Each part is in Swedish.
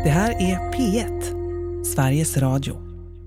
Det här är P1, Sveriges Radio.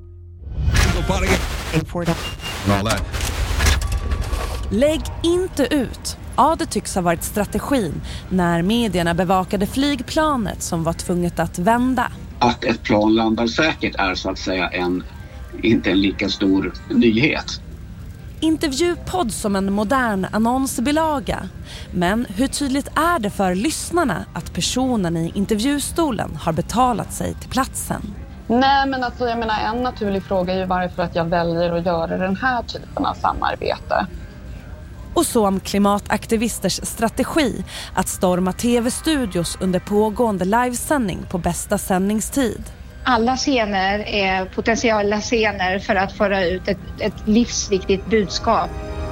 Lägg inte ut. Ja, det tycks ha varit strategin när medierna bevakade flygplanet som var tvunget att vända. Att ett plan landar säkert är så att säga inte en lika stor nyhet. Intervjupodd som en modern annonsbilaga. Men hur tydligt är det för lyssnarna att personen i intervjustolen har betalat sig till platsen? Nej, men alltså, jag menar, en naturlig fråga är ju varför att jag väljer att göra den här typen av samarbete. Och så om klimataktivisters strategi att storma tv-studios under pågående livesändning på bästa sändningstid. Alla scener är potentiella scener för att föra ut ett livsviktigt budskap.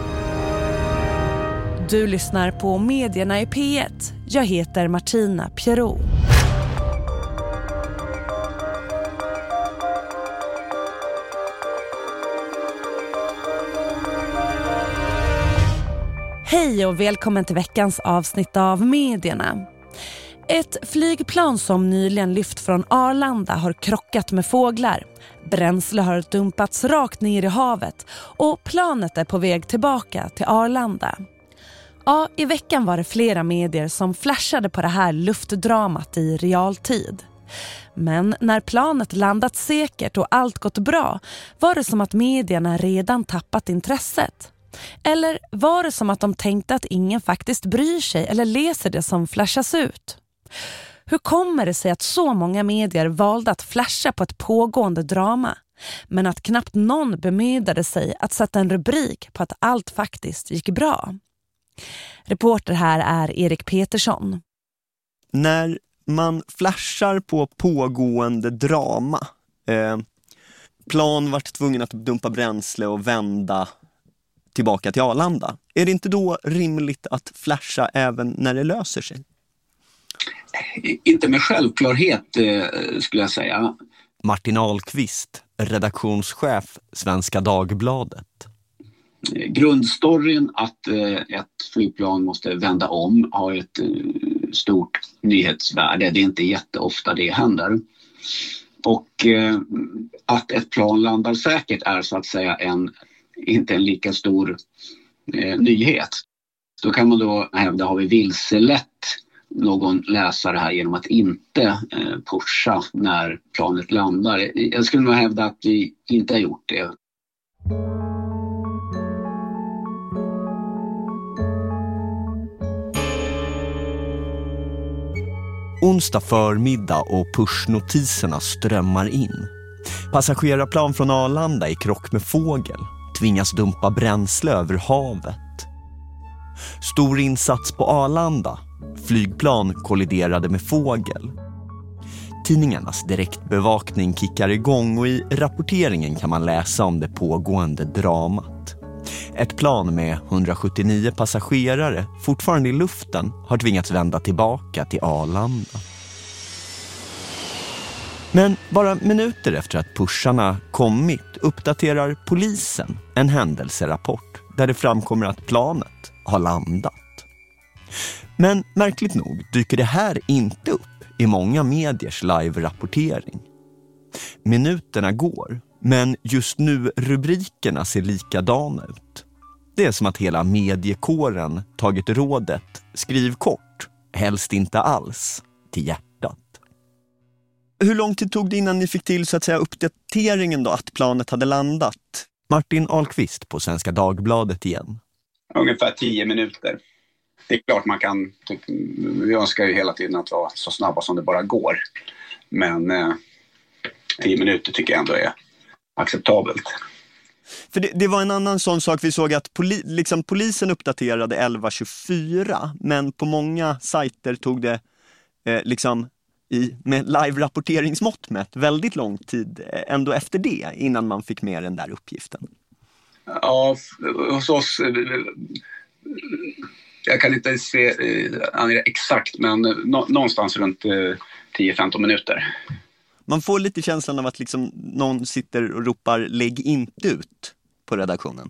Du lyssnar på Medierna i P1. Jag heter Martina Pierrot. Hej och välkommen till veckans avsnitt av Medierna. Ett flygplan som nyligen lyft från Arlanda har krockat med fåglar. Bränsle har dumpats rakt ner i havet och planet är på väg tillbaka till Arlanda. Ja, i veckan var det flera medier som flashade på det här luftdramat i realtid. Men när planet landat säkert och allt gått bra var det som att medierna redan tappat intresset. Eller var det som att de tänkte att ingen faktiskt bryr sig eller läser det som flashas ut? Hur kommer det sig att så många medier valde att flasha på ett pågående drama, men att knappt någon bemödade sig att sätta en rubrik på att allt faktiskt gick bra? Reporter här är Erik Petersson. När man flashar på pågående drama, plan vart tvungen att dumpa bränsle och vända tillbaka till Arlanda, är det inte då rimligt att flasha även när det löser sig? Inte med självklarhet skulle jag säga. Martin Ahlqvist, redaktionschef Svenska Dagbladet. Grundstoryn att ett flygplan måste vända om har ett stort nyhetsvärde. Det är inte jätteofta det händer. Och att ett plan landar säkert är så att säga inte en lika stor nyhet. Då kan man då hävda, har vi vilselett någon läsare här genom att inte pusha när planet landar? Jag skulle nog hävda att vi inte har gjort det. Onsdag förmiddag och pushnotiserna strömmar in. Passagerarplan från Arlanda i krock med fågel. Tvingas dumpa bränsle över havet. Stor insats på Arlanda. Flygplan kolliderade med fågel. Tidningarnas direktbevakning kickar igång och i rapporteringen kan man läsa om det pågående dramat. Ett plan med 179 passagerare fortfarande i luften har tvingats vända tillbaka till Arlanda. Men bara minuter efter att pusharna kommit uppdaterar polisen en händelserapport där det framkommer att planet har landat. Men märkligt nog dyker det här inte upp i många mediers live-rapportering. Minuterna går, men just nu rubrikerna ser likadana ut. Det är som att hela mediekåren tagit rådet skriv kort, helst inte alls, till hjärtat. Hur lång tid tog det innan ni fick till så att säga uppdateringen då att planet hade landat? Martin Ahlqvist på Svenska Dagbladet igen. Ungefär 10 minuter. Det är klart man kan, vi önskar ju hela tiden att vara så snabba som det bara går. Men 10 minuter tycker jag ändå är acceptabelt. För det var en annan sån sak, vi såg att polisen uppdaterade 11.24, men på många sajter tog det med live-rapporteringsmått mätt väldigt lång tid ändå efter det innan man fick med den där uppgiften. Ja, hos oss, jag kan inte se exakt, men någonstans runt 10-15 minuter. Man får lite känslan av att någon sitter och ropar lägg inte ut på redaktionen.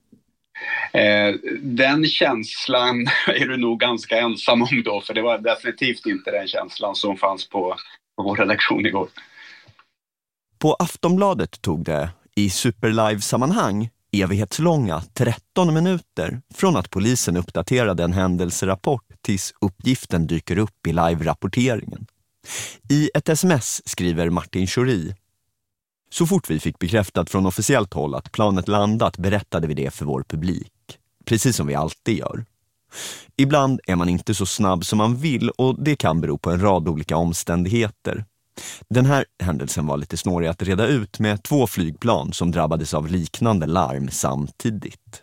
Den känslan är du nog ganska ensam om då, för det var definitivt inte den känslan som fanns på vår redaktion igår. På Aftonbladet tog det i Superlive-sammanhang evighetslånga 13 minuter från att polisen uppdaterade en händelserapport tills uppgiften dyker upp i live-rapporteringen. I ett sms skriver Martin Schori: så fort vi fick bekräftat från officiellt håll att planet landat berättade vi det för vår publik. Precis som vi alltid gör. Ibland är man inte så snabb som man vill och det kan bero på en rad olika omständigheter. Den här händelsen var lite snårig att reda ut med 2 flygplan som drabbades av liknande larm samtidigt.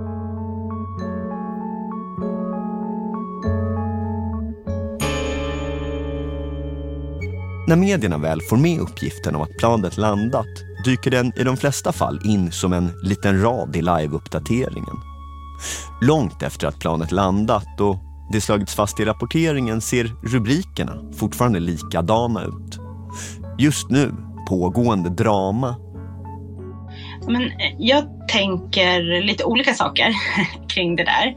När medierna väl får med uppgiften om att planet landat dyker den i de flesta fall in som en liten rad i live-uppdateringen. Långt efter att planet landat och det slagits fast i rapporteringen ser rubrikerna fortfarande likadana ut. Just nu pågående drama. Men jag tänker lite olika saker kring det där.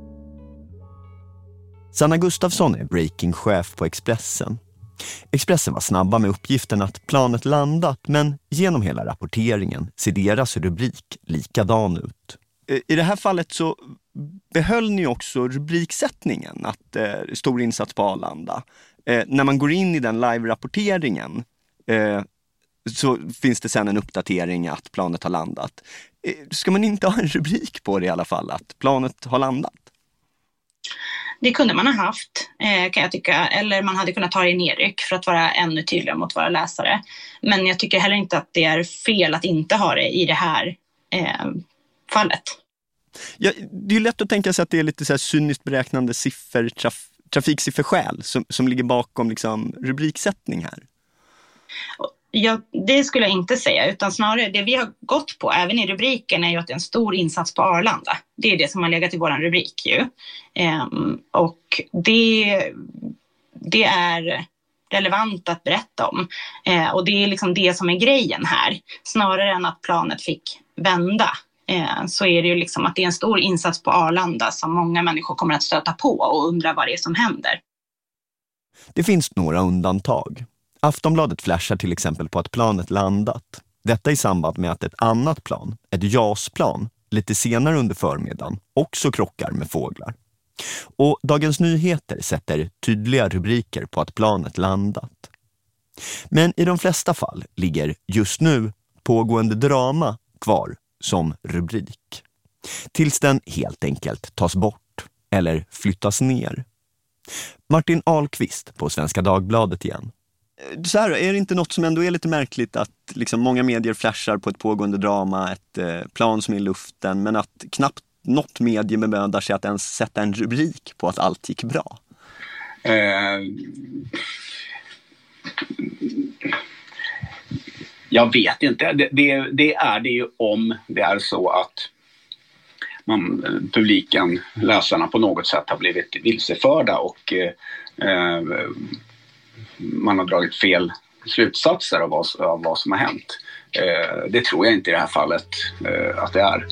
Sanna Gustafsson är breaking-chef på Expressen. Expressen var snabba med uppgiften att planet landat, men genom hela rapporteringen ser deras rubrik likadan ut. I det här fallet så behöll ni också rubriksättningen, att stor insats på Arlanda. När man går in i den live-rapporteringen så finns det sen en uppdatering att planet har landat. Ska man inte ha en rubrik på det i alla fall, att planet har landat? Det kunde man ha haft, kan jag tycka. Eller man hade kunnat ta det i nedryck för att vara ännu tydligare mot våra läsare. Men jag tycker heller inte att det är fel att inte ha det i det här fallet. Ja, det är ju lätt att tänka sig att det är lite så här cyniskt beräknande siffror, trafiksifferskäl som ligger bakom liksom rubriksättning här. Ja, det skulle jag inte säga, utan snarare det vi har gått på även i rubriken är ju att det är en stor insats på Arlanda. Det är det som har legat i våran rubrik ju. Och det är relevant att berätta om. Och det är liksom det som är grejen här. Snarare än att planet fick vända så är det ju liksom att det är en stor insats på Arlanda som många människor kommer att stöta på och undra vad det är som händer. Det finns några undantag. Aftonbladet flashar till exempel på att planet landat. Detta i samband med att ett annat plan, ett JAS-plan, lite senare under förmiddagen också krockar med fåglar. Och Dagens Nyheter sätter tydliga rubriker på att planet landat. Men i de flesta fall ligger just nu pågående drama kvar som rubrik. Tills den helt enkelt tas bort eller flyttas ner. Martin Ahlqvist på Svenska Dagbladet igen. Så här, är det inte något som ändå är lite märkligt att liksom många medier flashar på ett pågående drama, ett plan som är i luften, men att knappt något medie bemödar sig att ens sätta en rubrik på att allt gick bra? Jag vet inte. Det är det ju om det är så att publiken, läsarna på något sätt har blivit vilseförda och man har dragit fel slutsatser av vad som har hänt. Det tror jag inte i det här fallet att det är.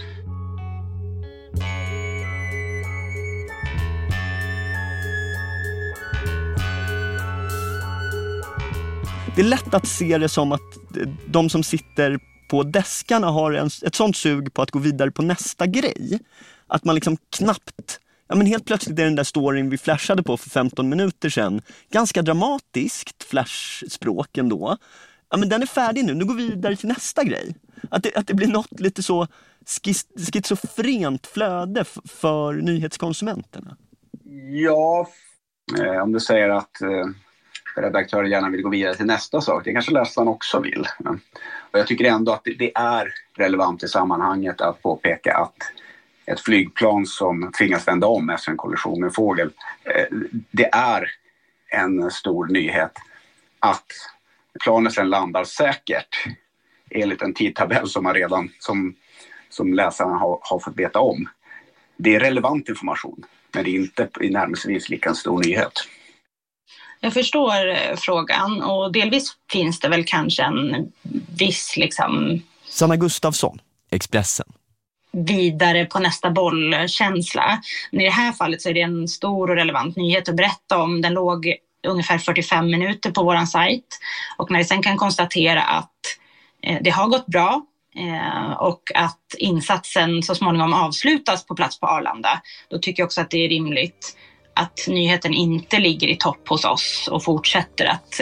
Det är lätt att se det som att de som sitter på deskarna har ett sånt sug på att gå vidare på nästa grej. Att man liksom knappt... Ja, men helt plötsligt är den där storyn vi flashade på för 15 minuter sedan ganska dramatiskt flashspråk ändå. Ja, men den är färdig nu går vi vidare till nästa grej. Att det blir något lite så schizofrent flöde för nyhetskonsumenterna. Ja, om du säger att redaktören gärna vill gå vidare till nästa sak. Det kanske läsaren också vill. Och jag tycker ändå att det är relevant i sammanhanget att påpeka att ett flygplan som tvingas vända om efter en kollision med en fågel, det är en stor nyhet. Att planet sen landar säkert enligt en tidtabell som man redan som läsarna har fått veta om. Det är relevant information, men det är inte i närmaste lika en stor nyhet. Jag förstår frågan och delvis finns det väl kanske en viss liksom... Sanna Gustafsson, Expressen. Vidare på nästa bollkänsla. Men i det här fallet så är det en stor och relevant nyhet att berätta om. Den låg ungefär 45 minuter på våran sajt. Och när vi sen kan konstatera att det har gått bra och att insatsen så småningom avslutas på plats på Arlanda, då tycker jag också att det är rimligt att nyheten inte ligger i topp hos oss och fortsätter att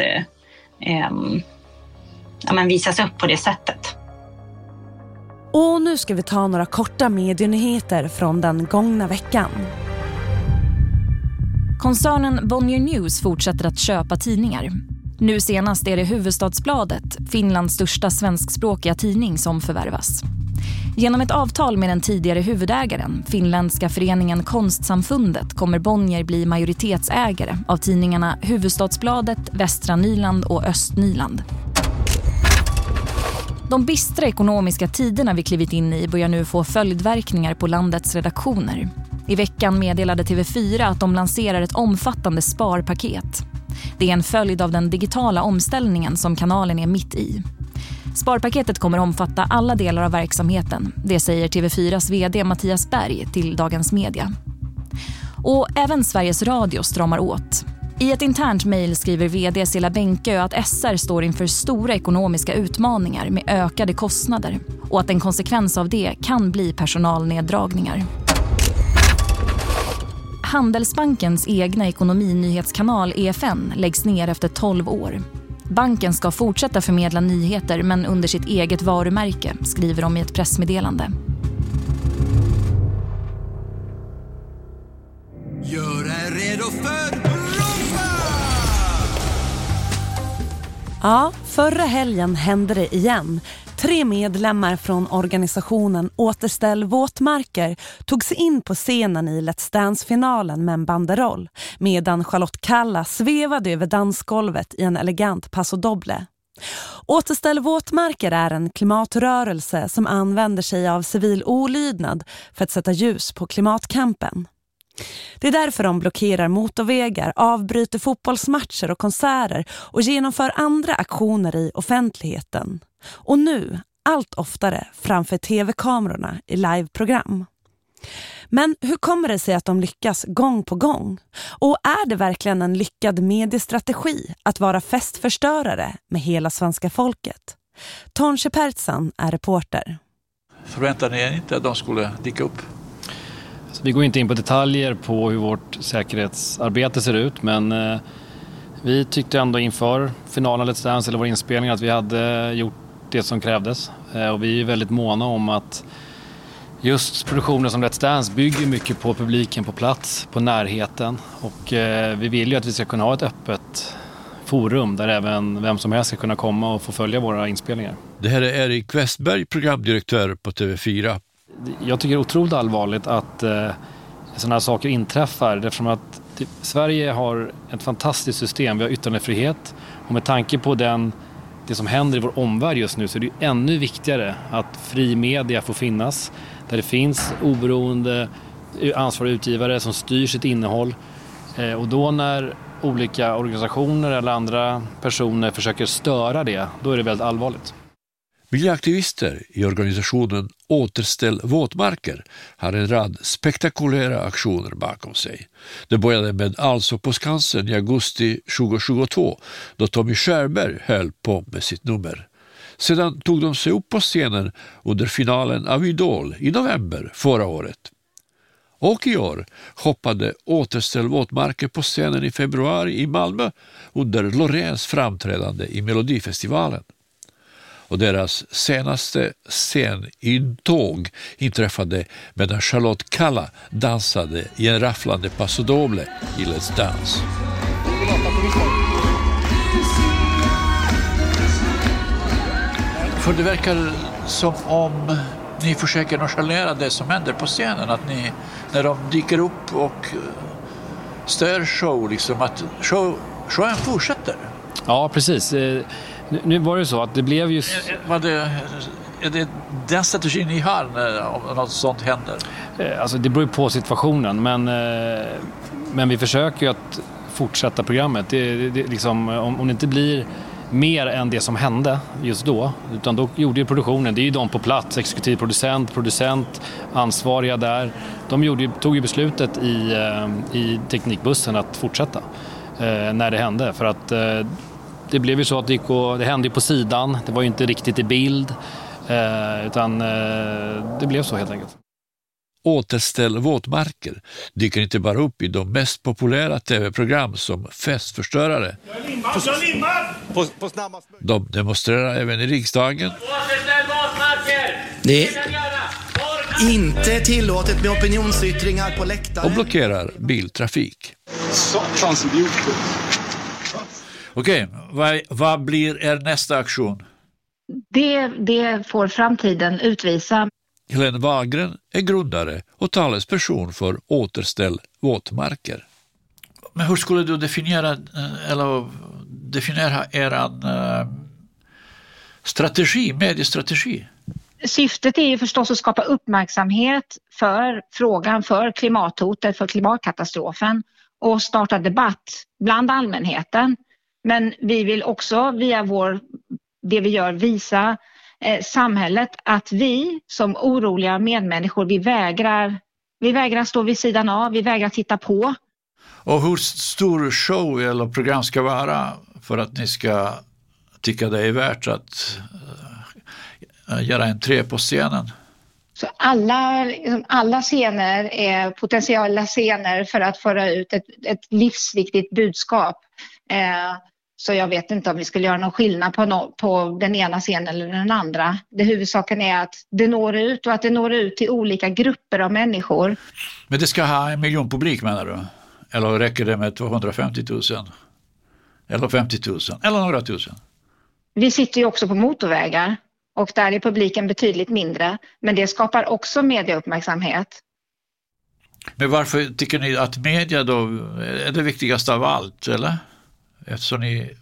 visas upp på det sättet. Och nu ska vi ta några korta medienyheter från den gångna veckan. Koncernen Bonnier News fortsätter att köpa tidningar. Nu senast är det Hufvudstadsbladet, Finlands största svenskspråkiga tidning, som förvärvas. Genom ett avtal med den tidigare huvudägaren, finländska föreningen Konstsamfundet, kommer Bonnier bli majoritetsägare av tidningarna Hufvudstadsbladet, Västra Nyland och Östnyland. De bistra ekonomiska tiderna vi klivit in i börjar nu få följdverkningar på landets redaktioner. I veckan meddelade TV4 att de lanserar ett omfattande sparpaket. Det är en följd av den digitala omställningen som kanalen är mitt i. Sparpaketet kommer omfatta alla delar av verksamheten, det säger TV4s vd Mattias Berg till Dagens Media. Och även Sveriges Radio stramar åt. I ett internt mejl skriver vd Silla Bänkö att SR står inför stora ekonomiska utmaningar med ökade kostnader och att en konsekvens av det kan bli personalneddragningar. Handelsbankens egna ekonominyhetskanal EFN läggs ner efter 12 år. Banken ska fortsätta förmedla nyheter men under sitt eget varumärke, skriver de i ett pressmeddelande. Gör er redo för Ja, förra helgen hände det igen. 3 medlemmar från organisationen Återställ våtmarker tog sig in på scenen i Let's Dance-finalen med en banderoll, medan Charlotte Kalla svevade över dansgolvet i en elegant paso doble. Återställ våtmarker är en klimatrörelse som använder sig av civil olydnad för att sätta ljus på klimatkampen. Det är därför de blockerar motorvägar, avbryter fotbollsmatcher och konserter och genomför andra aktioner i offentligheten. Och nu, allt oftare, framför tv-kamerorna i liveprogram. Men hur kommer det sig att de lyckas gång på gång? Och är det verkligen en lyckad mediestrategi att vara festförstörare med hela svenska folket? Tonje Pertsan är reporter. Förväntar ni er inte att de skulle dyka upp? Vi går inte in på detaljer på hur vårt säkerhetsarbete ser ut, men vi tyckte ändå inför finalen Let's Dance eller vår inspelning att vi hade gjort det som krävdes. Och vi är väldigt måna om att just produktioner som Let's Dance bygger mycket på publiken på plats, på närheten. Och vi vill ju att vi ska kunna ha ett öppet forum där även vem som helst ska kunna komma och få följa våra inspelningar. Det här är Erik Westberg, programdirektör på TV4. Jag tycker det är otroligt allvarligt att sådana här saker inträffar, eftersom att Sverige har ett fantastiskt system. Vi har yttrandefrihet, och med tanke på det som händer i vår omvärld just nu så är det ännu viktigare att fri media får finnas, där det finns oberoende ansvariga utgivare som styr sitt innehåll. Och då när olika organisationer eller andra personer försöker störa det, då är det väldigt allvarligt. Miljöaktivister i organisationen Återställ våtmarker har en rad spektakulära aktioner bakom sig. Det började med Alltså på Skansen i augusti 2022 då Tommy Körberg höll på med sitt nummer. Sedan tog de sig upp på scenen under finalen av Idol i november förra året. Och i år hoppade Återställ våtmarker på scenen i februari i Malmö under Loreens framträdande i Melodifestivalen. Och deras senaste scenintåg inträffade medan Charlotte Kalla dansade i en rafflande paso doble i Let's Dance. För det verkar som om ni försöker nonchalera det som händer på scenen, att ni, när de dyker upp och stör show, liksom att showen fortsätter. Ja, precis. Nu var det så att det blev ju... Är det den strategin ni har om något sånt händer? Alltså det beror på situationen, men vi försöker ju att fortsätta programmet. Det liksom, om det inte blir mer än det som hände just då, utan då gjorde ju produktionen, det är ju de på plats, exekutiv producent, ansvariga där. De tog ju beslutet i teknikbussen att fortsätta. när det hände. För att det blev ju så att det hände på sidan. Det var ju inte riktigt i bild. Utan det blev så helt enkelt. Återställ våtmarker dyker inte bara upp i de mest populära tv-program som festförstörare. De demonstrerar även i riksdagen. Återställ våtmarker! Det är inte tillåtet med opinionsyttringar på läktare. Och blockerar biltrafik. Okej, vad blir er nästa aktion? Det får framtiden utvisa. Helene Wahlgren är grundare och talesperson för Återställ våtmarker. Men hur skulle du definiera eran mediestrategi? Syftet är ju förstås att skapa uppmärksamhet för frågan, för klimathotet, för klimatkatastrofen och starta debatt bland allmänheten. Men vi vill också via det vi gör visa samhället att vi som oroliga medmänniskor, vi vägrar stå vid sidan av, vi vägrar titta på. Och hur stor show eller program ska vara för att ni ska tycka det är värt att göra entré på scenen? Så alla scener är potentiella scener för att föra ut ett livsviktigt budskap. Så jag vet inte om vi skulle göra någon skillnad på den ena scenen eller den andra. Det huvudsaken är att det når ut och att det når ut till olika grupper av människor. Men det ska ha 1 miljon publik, menar du? Eller räcker det med 250 000? Eller 50 000? Eller några tusen? Vi sitter ju också på motorvägar och där är publiken betydligt mindre. Men det skapar också mediauppmärksamhet. Men varför tycker ni att media då är det viktigaste av allt, eller? Eftersom ni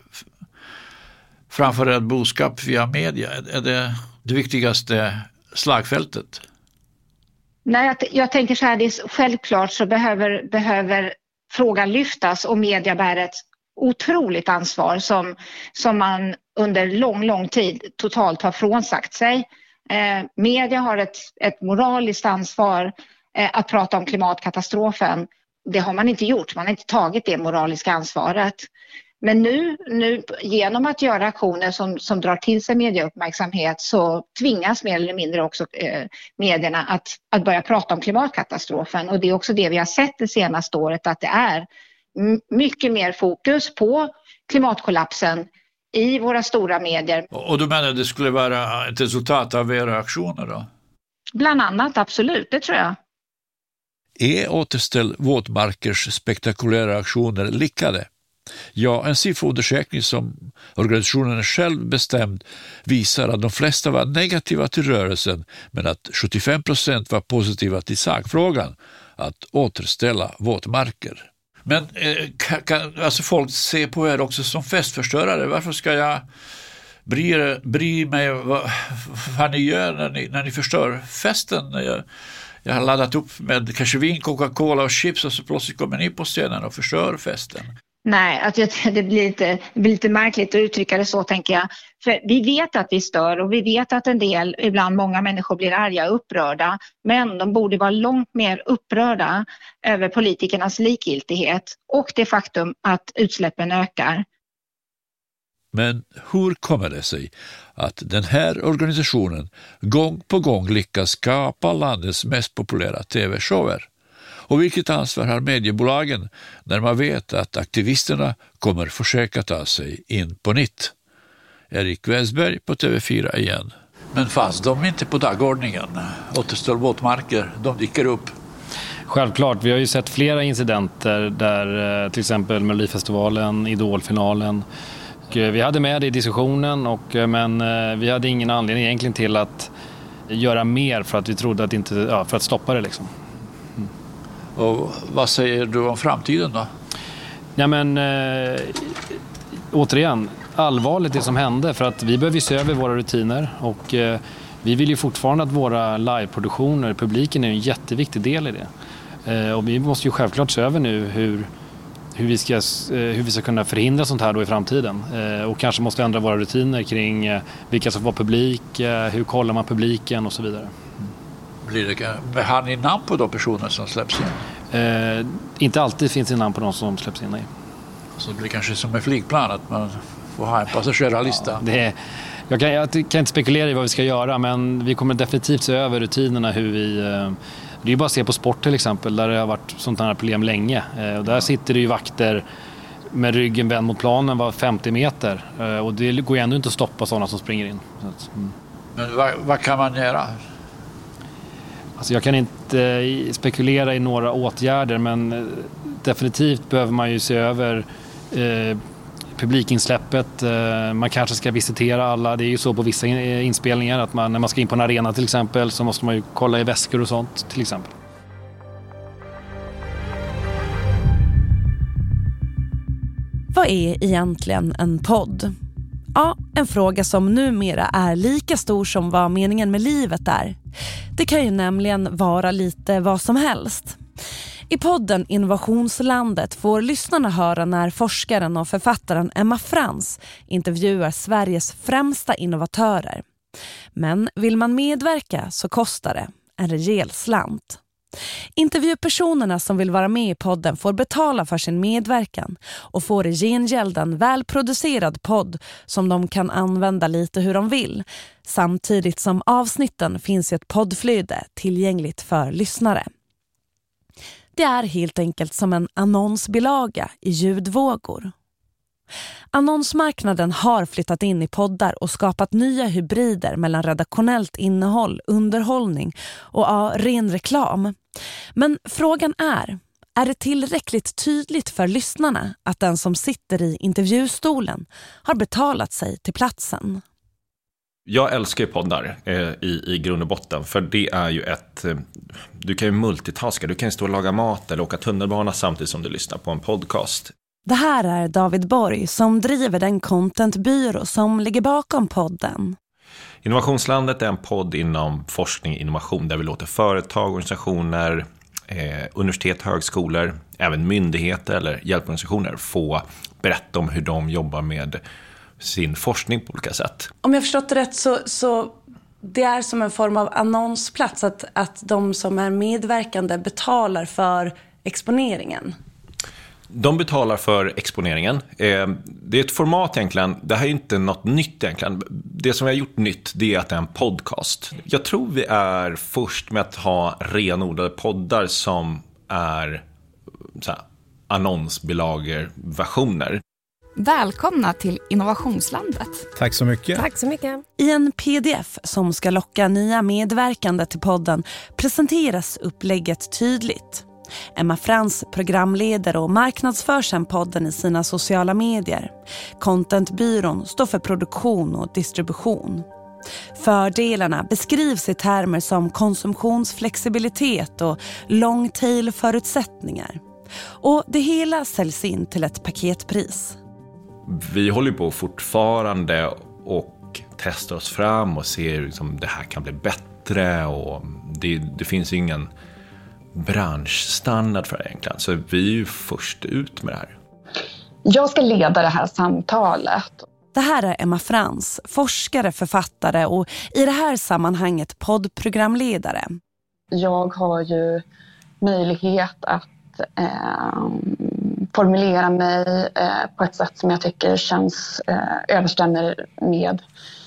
framför ett budskap via media, är det viktigaste slagfältet? Nej, jag tänker så här, det är självklart så behöver frågan lyftas och media bär ett otroligt ansvar som man under lång tid totalt har frånsagt sig. Media har ett moraliskt ansvar att prata om klimatkatastrofen. Det har man inte gjort, man har inte tagit det moraliska ansvaret. Men nu genom att göra aktioner som drar till sig mediauppmärksamhet så tvingas mer eller mindre också medierna att börja prata om klimatkatastrofen. Och det är också det vi har sett det senaste året, att det är mycket mer fokus på klimatkollapsen i våra stora medier. Och du menar att det skulle vara ett resultat av era aktioner då? Bland annat, absolut, det tror jag. Är Återställ våtmarkers spektakulära aktioner lyckade? Ja, en sifferundersökning som organisationen själv bestämd visar att de flesta var negativa till rörelsen, men att 75% var positiva till sakfrågan, att återställa våtmarker. Men alltså folk ser på er också som festförstörare. Varför ska jag bry mig vad ni gör när ni förstör festen? Jag har laddat upp med kanske vin, Coca-Cola och chips och så plötsligt kommer ni på scenen och förstör festen. Nej, att det blir lite märkligt att uttrycka det så, tänker jag. För vi vet att vi stör och vi vet att ibland många människor blir arga och upprörda. Men de borde vara långt mer upprörda över politikernas likgiltighet och det faktum att utsläppen ökar. Men hur kommer det sig att den här organisationen gång på gång lyckas skapa landets mest populära tv-shower? Och vilket ansvar har mediebolagen när man vet att aktivisterna kommer försöka ta sig in på nytt? Erik Westberg på TV4 igen. Men fast de är inte på dagordningen. Återställ våtmarker, de dyker upp. Självklart, vi har ju sett flera incidenter där till exempel Melodifestivalen, Idolfinalen. Vi hade med det i diskussionen, men vi hade ingen anledning egentligen till att göra mer för att vi trodde att för att stoppa det liksom. Och vad säger du om framtiden då? Ja, men återigen, allvarligt det som hände, för att vi behöver se över våra rutiner och vi vill ju fortfarande att våra liveproduktioner, publiken är en jätteviktig del i det. Och vi måste ju självklart se över nu hur vi ska kunna förhindra sånt här då i framtiden. Och kanske måste ändra våra rutiner kring vilka som får publik, hur kollar man publiken och så vidare. Har ni namn på de personer som släpps in? Inte alltid finns det namn på de som släpps in, nej. Så det blir kanske som med flygplan att man får ha en passagerarlista. Ja, jag kan inte spekulera i vad vi ska göra, men vi kommer definitivt se över rutinerna hur vi... Det är ju bara att se på sport till exempel, där det har varit sånt här problem länge. Och där sitter det ju vakter med ryggen vänd mot planen var 50 meter. Och det går ju ändå inte att stoppa sådana som springer in. Men vad kan man göra? Alltså jag kan inte spekulera i några åtgärder, men definitivt behöver man ju se över publikinsläppet. Man kanske ska visitera alla. Det är ju så på vissa inspelningar att när man ska in på en arena till exempel så måste man ju kolla i väskor och sånt till exempel. Vad är egentligen en podd? Ja, en fråga som numera är lika stor som vad meningen med livet är. Det kan ju nämligen vara lite vad som helst. I podden Innovationslandet får lyssnarna höra när forskaren och författaren Emma Frans intervjuar Sveriges främsta innovatörer. Men vill man medverka så kostar det en rejäl slant. Intervjupersonerna som vill vara med i podden får betala för sin medverkan och får i gengäld en välproducerad podd som de kan använda lite hur de vill, samtidigt som avsnitten finns i ett poddflöde tillgängligt för lyssnare. Det är helt enkelt som en annonsbilaga i ljudvågor. Annonsmarknaden har flyttat in i poddar och skapat nya hybrider mellan redaktionellt innehåll, underhållning och ren reklam. Men frågan är det tillräckligt tydligt för lyssnarna att den som sitter i intervjustolen har betalat sig till platsen? Jag älskar ju poddar i grund och botten, för det är ju du kan ju multitaska, du kan ju stå och laga mat eller åka tunnelbana samtidigt som du lyssnar på en podcast. Det här är David Borg som driver den contentbyrå som ligger bakom podden. Innovationslandet är en podd inom forskning och innovation där vi låter företag, organisationer, universitet, högskolor, även myndigheter eller hjälporganisationer få berätta om hur de jobbar med sin forskning på olika sätt. Om jag förstått det rätt så det är som en form av annonsplats att de som är medverkande betalar för exponeringen. De betalar för exponeringen. Det är ett format egentligen. Det här är inte något nytt egentligen. Det som vi har gjort nytt, det är att det är en podcast. Jag tror vi är först med att ha renodlade poddar som är så här, annonsbilagerversioner. Välkomna till Innovationslandet. Tack så mycket. Tack så mycket. I en pdf som ska locka nya medverkande till podden presenteras upplägget tydligt. Emma Frans programleder och marknadsför sen podden i sina sociala medier. Contentbyrån står för produktion och distribution. Fördelarna beskrivs i termer som konsumtionsflexibilitet och long tail-förutsättningar. Och det hela säljs in till ett paketpris. Vi håller på fortfarande och testar oss fram och ser liksom det här kan bli bättre, och det finns ingen branschstandard för det egentligen. Så vi är ju först ut med det här. Jag ska leda det här samtalet. Det här är Emma Frans, forskare, författare och i det här sammanhanget poddprogramledare. Jag har ju möjlighet att formulera mig på ett sätt som jag tycker känns överstämmer med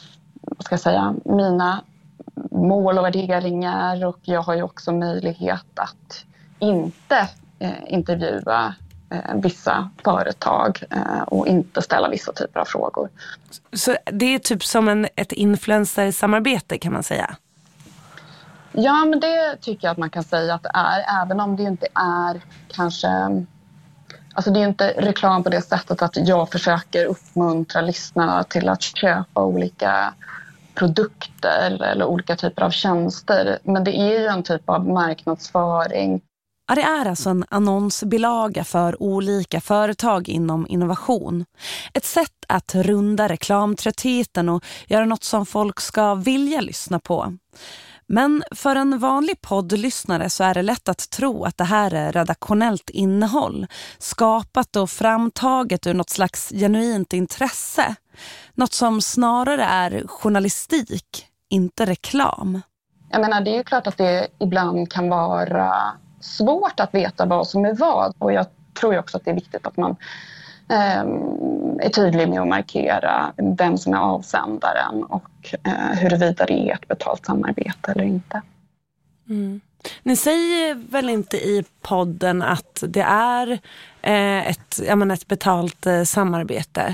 mina mål och värderingar, och jag har ju också möjlighet att inte intervjua vissa företag och inte ställa vissa typer av frågor. Så det är typ som ett influencer-samarbete, kan man säga? Ja, men det tycker jag att man kan säga att det är, även om det inte är kanske... Alltså det är inte reklam på det sättet att jag försöker uppmuntra lyssnarna till att köpa olika produkter eller olika typer av tjänster. Men det är ju en typ av marknadsföring. Ja, det är alltså en annonsbilaga för olika företag inom innovation. Ett sätt att runda reklamtröttheten och göra något som folk ska vilja lyssna på. Men för en vanlig poddlyssnare så är det lätt att tro att det här är redaktionellt innehåll, skapat och framtaget ur något slags genuint intresse. Något som snarare är journalistik, inte reklam. Jag menar, det är ju klart att det ibland kan vara svårt att veta vad som är vad. Och jag tror ju också att det är viktigt att man är tydlig med att markera vem som är avsändaren och huruvida det är ett betalt samarbete eller inte. Mm. Ni säger väl inte i podden att det är ett betalt samarbete?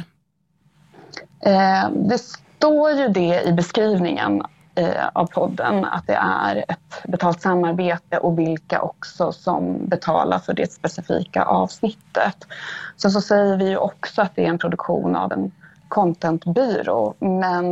Det står ju det i beskrivningen av podden att det är ett betalt samarbete och vilka också som betalar för det specifika avsnittet. Så säger vi ju också att det är en produktion av en contentbyrå. Men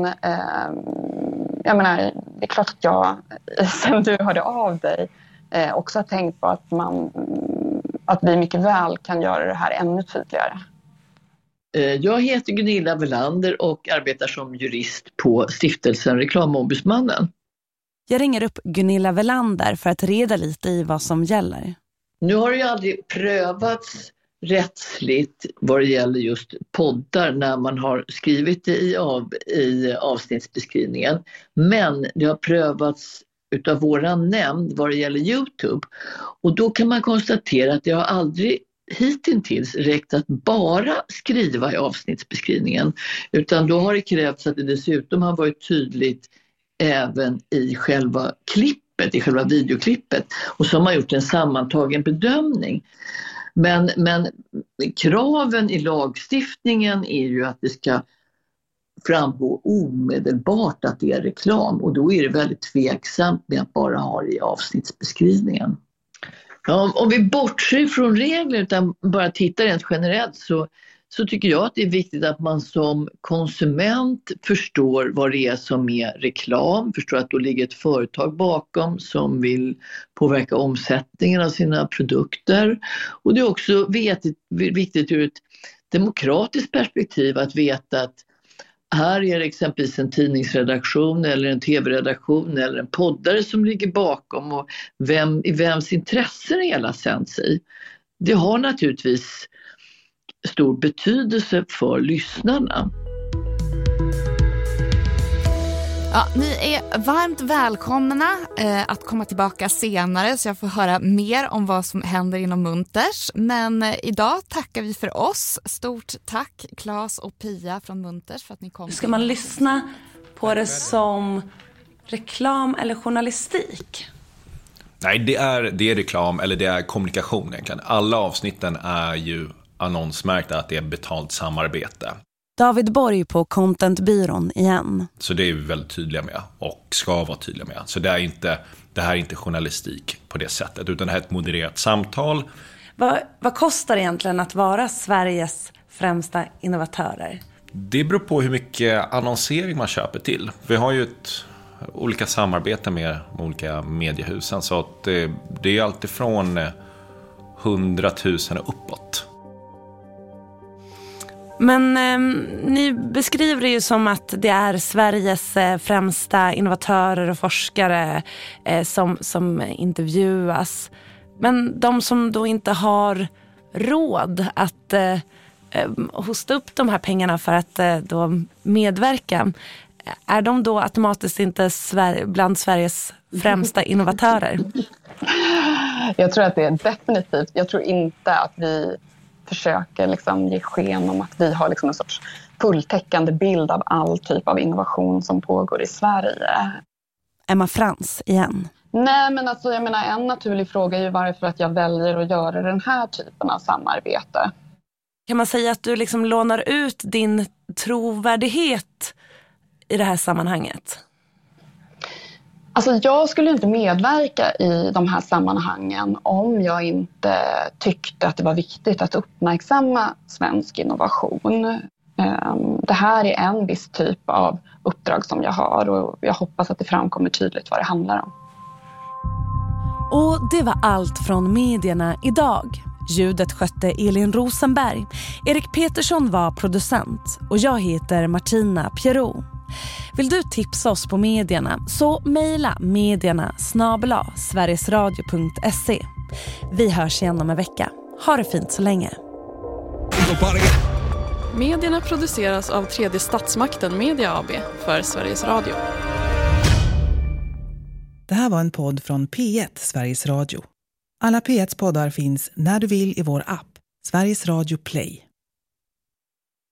det är klart att jag, sen du hörde av dig, också har tänkt på att vi mycket väl kan göra det här ännu tydligare. Jag heter Gunilla Welander och arbetar som jurist på stiftelsen Reklamombudsmannen. Jag ringer upp Gunilla Welander för att reda lite i vad som gäller. Nu har det ju aldrig prövats rättsligt vad det gäller just poddar när man har skrivit det i avsnittsbeskrivningen. Men det har prövats utav våran nämnd vad det gäller YouTube. Och då kan man konstatera att det har aldrig hittills räckt att bara skriva i avsnittsbeskrivningen, utan då har det krävts att det dessutom har varit tydligt även i själva klippet, i själva videoklippet, och så har man gjort en sammantagen bedömning. Men kraven i lagstiftningen är ju att det ska framgå omedelbart att det är reklam, och då är det väldigt tveksamt med att bara ha det i avsnittsbeskrivningen. Ja, om vi bortser från regler utan bara tittar rent generellt så tycker jag att det är viktigt att man som konsument förstår vad det är som är reklam, förstår att då ligger ett företag bakom som vill påverka omsättningen av sina produkter. Och det är också viktigt ur ett demokratiskt perspektiv att veta att här är det exempelvis en tidningsredaktion eller en tv-redaktion eller en poddare som ligger bakom, och i vems intressen det hela sänds i. Det har naturligtvis stor betydelse för lyssnarna. Ja, ni är varmt välkomna att komma tillbaka senare så jag får höra mer om vad som händer inom Munters. Men idag tackar vi för oss. Stort tack Claes och Pia från Munters för att ni kom. Ska man lyssna på det som reklam eller journalistik? Nej, det är reklam eller det är kommunikation egentligen. Alla avsnitten är ju annonsmärkta att det är betalt samarbete. David Borg på Contentbyrån igen. Så det är vi väldigt tydliga med och ska vara tydliga med. Så det här är inte journalistik på det sättet, utan det här är ett modererat samtal. Vad kostar egentligen att vara Sveriges främsta innovatörer? Det beror på hur mycket annonsering man köper till. Vi har ju olika samarbeten med olika mediehusen, så att det är alltid från 100 000 och uppåt. Men ni beskriver det ju som att det är Sveriges främsta innovatörer och forskare som intervjuas. Men de som då inte har råd att hosta upp de här pengarna för att då medverka, är de då automatiskt inte bland Sveriges främsta innovatörer? Jag tror att det är definitivt. Jag tror inte att vi försöker liksom ge sken om att vi har liksom en sorts fulltäckande bild av all typ av innovation som pågår i Sverige. Emma Frans igen. Nej, men alltså jag menar, en naturlig fråga är ju varför att jag väljer att göra den här typen av samarbete. Kan man säga att du liksom lånar ut din trovärdighet i det här sammanhanget? Alltså jag skulle inte medverka i de här sammanhangen om jag inte tyckte att det var viktigt att uppmärksamma svensk innovation. Det här är en viss typ av uppdrag som jag har, och jag hoppas att det framkommer tydligt vad det handlar om. Och det var allt från medierna idag. Ljudet skötte Elin Rosenberg. Erik Petersson var producent och jag heter Martina Pierrot. Vill du tipsa oss på medierna så mejla medierna@sverigesradio.se. Vi hörs igen om en vecka. Ha det fint så länge. Medierna produceras av Tredje Statsmakten Media AB för Sveriges Radio. Det här var en podd från P1, Sveriges Radio. Alla P1s poddar finns när du vill i vår app, Sveriges Radio Play.